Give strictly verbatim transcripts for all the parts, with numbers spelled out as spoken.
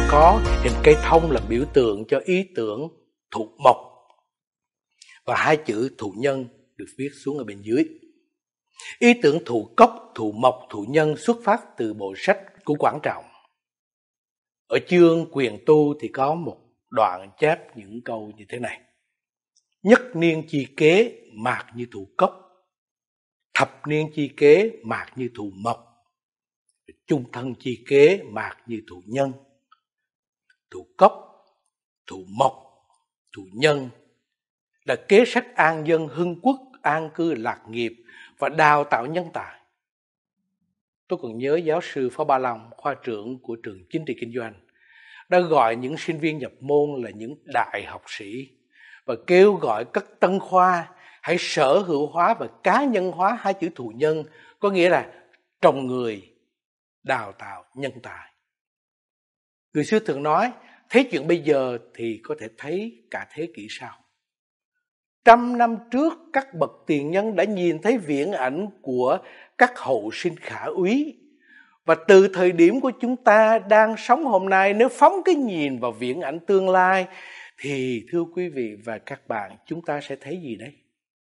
có hình cây thông là biểu tượng cho ý tưởng thụ mộc, và hai chữ thụ nhân được viết xuống ở bên dưới. Ý tưởng thụ cốc, thụ mộc, thụ nhân xuất phát từ bộ sách của Quảng Trọng. Ở chương Quyền Tu thì có một đoạn chép những câu như thế này: nhất niên chi kế, mạc như thụ cốc; thập niên chi kế, mạc như thụ mộc; chung thân chi kế, mạc như thụ nhân. Thụ cốc, thụ mộc, thụ nhân là kế sách an dân hưng quốc, an cư lạc nghiệp và đào tạo nhân tài. Tôi còn nhớ giáo sư Phó Ba Long, khoa trưởng của trường chính trị kinh doanh, đã gọi những sinh viên nhập môn là những đại học sĩ và kêu gọi các tân khoa hãy sở hữu hóa và cá nhân hóa hai chữ thụ nhân, có nghĩa là trồng người, đào tạo nhân tài. Người xưa thường nói, thấy chuyện bây giờ thì có thể thấy cả thế kỷ sau. Trăm năm trước, các bậc tiền nhân đã nhìn thấy viễn ảnh của các hậu sinh khả úy. Và từ thời điểm của chúng ta đang sống hôm nay, nếu phóng cái nhìn vào viễn ảnh tương lai, thì thưa quý vị và các bạn, chúng ta sẽ thấy gì đấy?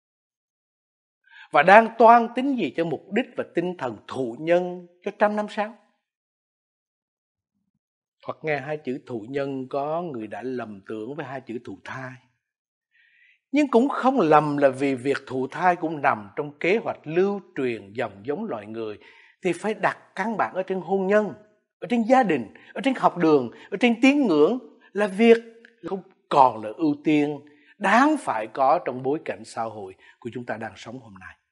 Và đang toan tính gì cho mục đích và tinh thần thụ nhân cho trăm năm sau? Hoặc nghe hai chữ thụ nhân, có người đã lầm tưởng với hai chữ thụ thai. Nhưng cũng không lầm là vì việc thụ thai cũng nằm trong kế hoạch lưu truyền dòng giống loài người, thì phải đặt căn bản ở trên hôn nhân, ở trên gia đình, ở trên học đường, ở trên tín ngưỡng, là việc không còn là ưu tiên đáng phải có trong bối cảnh xã hội của chúng ta đang sống hôm nay.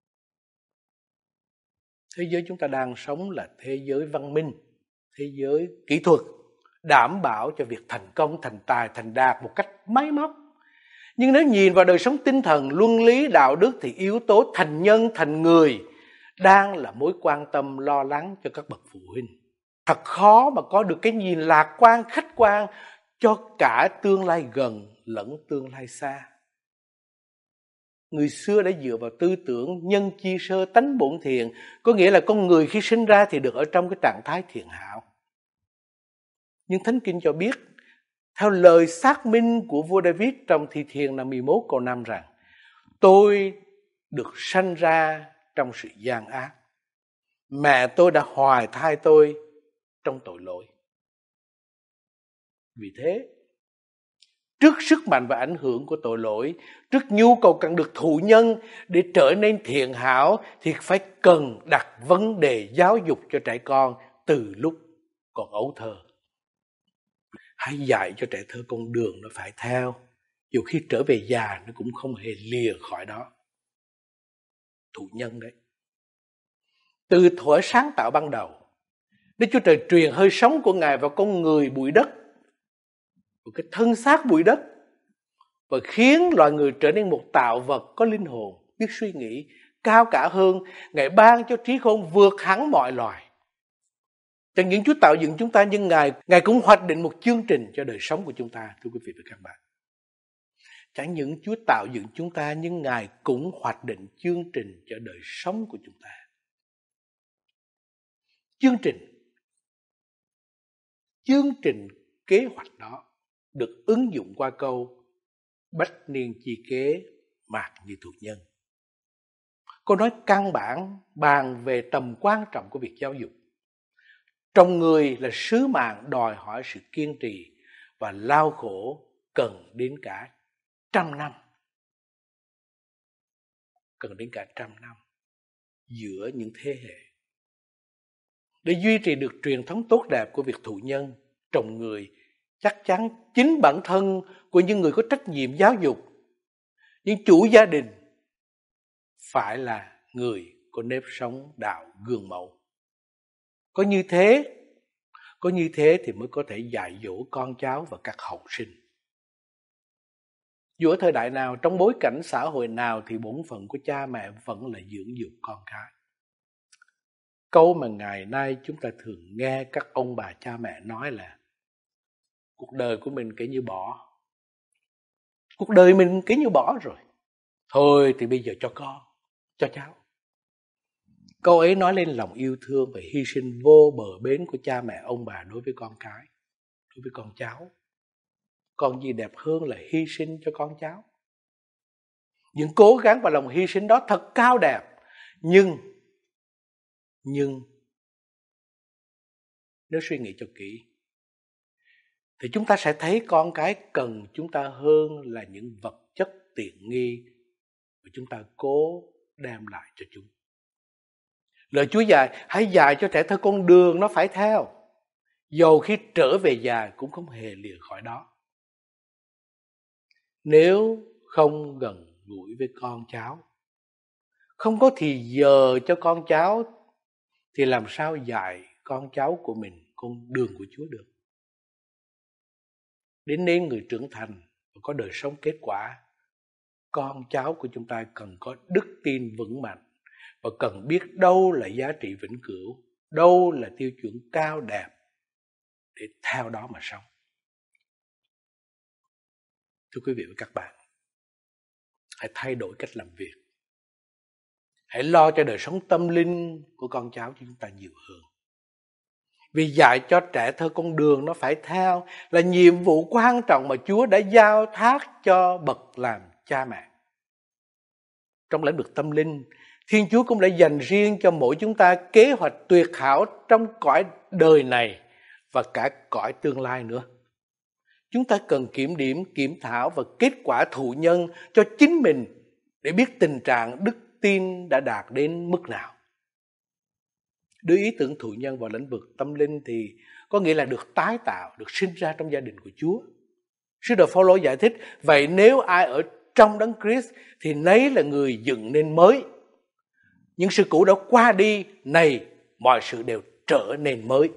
Thế giới chúng ta đang sống là thế giới văn minh, thế giới kỹ thuật, đảm bảo cho việc thành công, thành tài, thành đạt một cách máy móc. Nhưng nếu nhìn vào đời sống tinh thần, luân lý, đạo đức thì yếu tố thành nhân, thành người đang là mối quan tâm lo lắng cho các bậc phụ huynh. Thật khó mà có được cái nhìn lạc quan, khách quan cho cả tương lai gần lẫn tương lai xa. Người xưa đã dựa vào tư tưởng nhân chi sơ tánh bổn thiện, có nghĩa là con người khi sinh ra thì được ở trong cái trạng thái thiện hảo. Nhưng Thánh Kinh cho biết, theo lời xác minh của vua David trong Thi Thiên năm mươi mốt câu năm rằng: tôi được sanh ra trong sự gian ác, mẹ tôi đã hoài thai tôi trong tội lỗi. Vì thế, trước sức mạnh và ảnh hưởng của tội lỗi, trước nhu cầu cần được thụ nhân để trở nên thiện hảo, thì phải cần đặt vấn đề giáo dục cho trẻ con từ lúc còn ấu thơ. Hãy dạy cho trẻ thơ con đường nó phải theo, dù khi trở về già nó cũng không hề lìa khỏi đó. Thụ nhân đấy. Từ thuở sáng tạo ban đầu, Đức Chúa Trời truyền hơi sống của Ngài vào con người bụi đất, một cái thân xác bụi đất, và khiến loài người trở nên một tạo vật có linh hồn, biết suy nghĩ, cao cả hơn. Ngài ban cho trí khôn vượt hẳn mọi loài. Chẳng những Chúa tạo dựng chúng ta, nhưng Ngài, Ngài cũng hoạch định một chương trình cho đời sống của chúng ta, thưa quý vị và các bạn. Chẳng những Chúa tạo dựng chúng ta, nhưng Ngài cũng hoạch định chương trình cho đời sống của chúng ta. Chương trình, chương trình kế hoạch đó được ứng dụng qua câu bách niên chi kế, mạc như thụ nhân. Câu nói căn bản bàn về tầm quan trọng của việc giáo dục. Trồng người là sứ mạng đòi hỏi sự kiên trì và lao khổ, cần đến cả trăm năm. Cần đến cả trăm năm giữa những thế hệ. Để duy trì được truyền thống tốt đẹp của việc thụ nhân, trồng người, chắc chắn chính bản thân của những người có trách nhiệm giáo dục, những chủ gia đình, phải là người có nếp sống đạo gương mẫu. Có như thế, có như thế thì mới có thể dạy dỗ con cháu và các hậu sinh. Dù ở thời đại nào, trong bối cảnh xã hội nào, thì bổn phận của cha mẹ vẫn là dưỡng dục con cái. Câu mà ngày nay chúng ta thường nghe các ông bà cha mẹ nói là: cuộc đời của mình kể như bỏ. Cuộc đời mình kể như bỏ rồi. Thôi thì bây giờ cho con, cho cháu. Câu ấy nói lên lòng yêu thương và hy sinh vô bờ bến của cha mẹ ông bà đối với con cái. đối với con cháu. Còn gì đẹp hơn là hy sinh cho con cháu. Những cố gắng và lòng hy sinh đó thật cao đẹp. Nhưng, nhưng, nếu suy nghĩ cho kỹ, thì chúng ta sẽ thấy con cái cần chúng ta hơn là những vật chất tiện nghi mà chúng ta cố đem lại cho chúng. Lời Chúa dạy, hãy dạy cho trẻ thơ con đường nó phải theo, dầu khi trở về già cũng không hề lìa khỏi đó. Nếu không gần gũi với con cháu, không có thì giờ cho con cháu, thì làm sao dạy con cháu của mình con đường của Chúa được? Đến nên người trưởng thành và có đời sống kết quả, con cháu của chúng ta cần có đức tin vững mạnh và cần biết đâu là giá trị vĩnh cửu, đâu là tiêu chuẩn cao đẹp để theo đó mà sống. Thưa quý vị và các bạn, hãy thay đổi cách làm việc. Hãy lo cho đời sống tâm linh của con cháu của chúng ta nhiều hơn. Vì dạy cho trẻ thơ con đường nó phải theo là nhiệm vụ quan trọng mà Chúa đã giao thác cho bậc làm cha mẹ. Trong lĩnh vực tâm linh, Thiên Chúa cũng đã dành riêng cho mỗi chúng ta kế hoạch tuyệt hảo trong cõi đời này và cả cõi tương lai nữa. Chúng ta cần kiểm điểm, kiểm thảo và kết quả thụ nhân cho chính mình để biết tình trạng đức tin đã đạt đến mức nào. Đưa ý tưởng thụ nhân vào lĩnh vực tâm linh thì có nghĩa là được tái tạo, được sinh ra trong gia đình của Chúa. Sứ đồ Phao-lô giải thích, vậy nếu ai ở trong Đấng Christ thì nấy là người dựng nên mới. Những sự cũ đã qua đi, này mọi sự đều trở nên mới.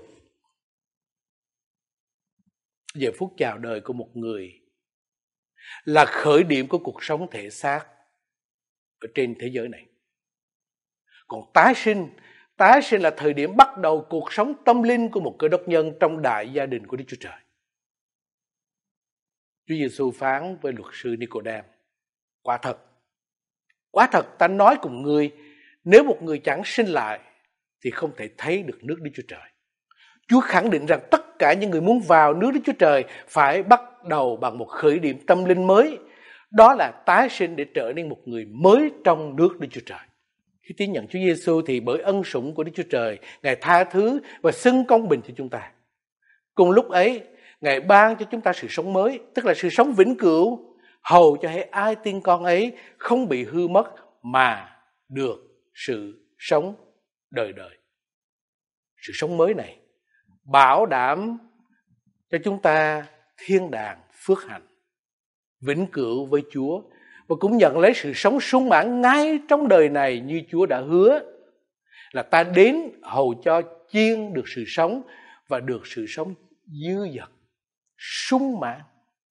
Giờ phút chào đời của một người là khởi điểm của cuộc sống thể xác ở trên thế giới này. Còn tái sinh, tái sinh là thời điểm bắt đầu cuộc sống tâm linh của một cơ đốc nhân trong đại gia đình của Đức Chúa Trời. Chúa Giêsu phán với luật sư Nicôđêm, quả thật, quả thật ta nói cùng ngươi, nếu một người chẳng sinh lại thì không thể thấy được nước Đức Chúa Trời. Chúa khẳng định rằng tất cả những người muốn vào nước Đức Chúa Trời phải bắt đầu bằng một khởi điểm tâm linh mới. Đó là tái sinh để trở nên một người mới trong nước Đức Chúa Trời. Khi tín nhận Chúa Giêsu thì bởi ân sủng của Đức Chúa Trời, Ngài tha thứ và xưng công bình cho chúng ta. Cùng lúc ấy, Ngài ban cho chúng ta sự sống mới, tức là sự sống vĩnh cửu, hầu cho hễ ai tin con ấy không bị hư mất mà được sự sống đời đời. Sự sống mới này bảo đảm cho chúng ta thiên đàng phước hạnh, vĩnh cửu với Chúa, và cũng nhận lấy sự sống sung mãn ngay trong đời này như Chúa đã hứa là ta đến hầu cho chiên được sự sống và được sự sống dư dật, sung mãn.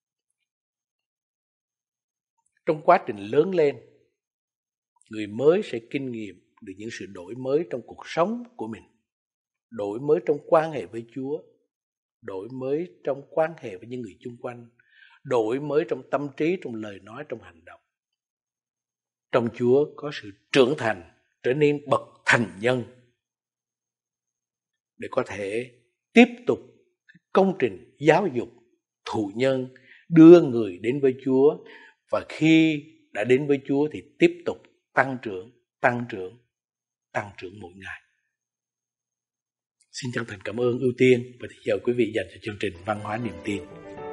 Trong quá trình lớn lên, người mới sẽ kinh nghiệm được những sự đổi mới trong cuộc sống của mình, đổi mới trong quan hệ với Chúa, đổi mới trong quan hệ với những người chung quanh, đổi mới trong tâm trí, trong lời nói, trong hành động. Trong Chúa có sự trưởng thành, trở nên bậc thành nhân để có thể tiếp tục công trình giáo dục thụ nhân, đưa người đến với Chúa, và khi đã đến với Chúa thì tiếp tục tăng trưởng, tăng trưởng, tăng trưởng mỗi ngày. Xin chân thành cảm ơn ưu tiên và thì giờ quý vị dành cho chương trình Văn hóa Niềm Tin.